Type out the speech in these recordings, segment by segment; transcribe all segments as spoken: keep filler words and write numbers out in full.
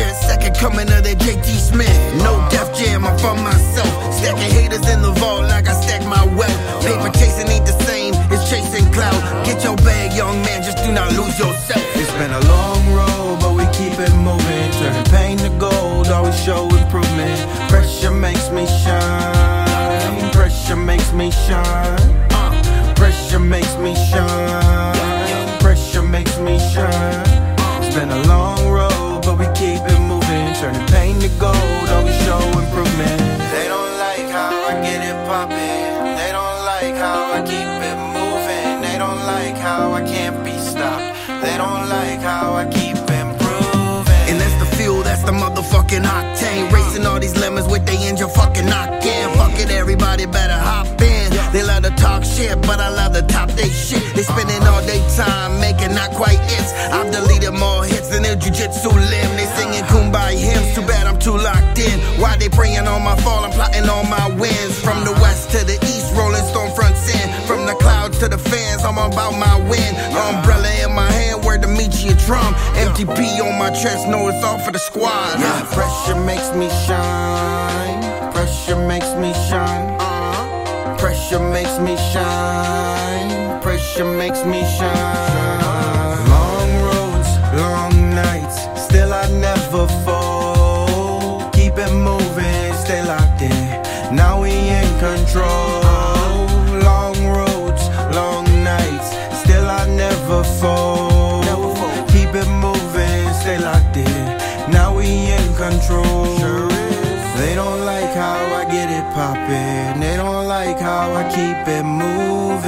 shit. Second coming of that J T Smith. No Def Jam, I'm for myself. Stacking haters in the vault like I stack my wealth. Paper chasing ain't the same, it's chasing clout. Get your bag, young man, just do not lose yourself. It's been a long road, but we keep it moving. Turning pain to gold, always show improvement. Pressure makes me shine. Pressure makes me shine. Uh, pressure makes me shine. Pressure makes me shine. It's been a long road, but we keep it moving. Turning pain to gold, always show improvement. They don't like how I get it poppin'. They don't like how I keep it moving. They don't like how I can't be stopped. They don't like how I keep improving. And that's the fuel, that's the motherfucking octane. Racing all these lemons with they engine fucking knockin'. Fuck it, everybody better hop in. They love to talk shit, but I love to top they shit. They spending all their time making not quite hits. I've deleted more hits than their jujitsu limb. They singing Kumbaya hymns, too bad I'm too locked in. Why they praying on my fall, I'm plotting on my wins. From the west to the east, rolling Stormfronts in. From the clouds to the fans, I'm about my win. Umbrella in my hand, word to meet you a drum. M T P on my chest, know it's all for the squad. Yeah, pressure makes me shine. Pressure makes me shine. Pressure makes me shine. Pressure makes me shine. Long roads, long nights, still I never fall. Keep it moving, stay locked in. Now we in control. Long roads, long nights, still I never fall. Keep it moving, stay locked in. Now we in control. They don't like how I get it poppin'. They don't like how I keep it moving.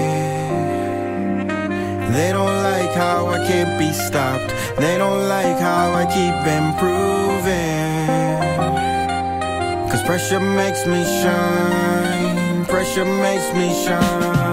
They don't like how I can't be stopped. They don't like how I keep improving. Cause pressure makes me shine. Pressure makes me shine.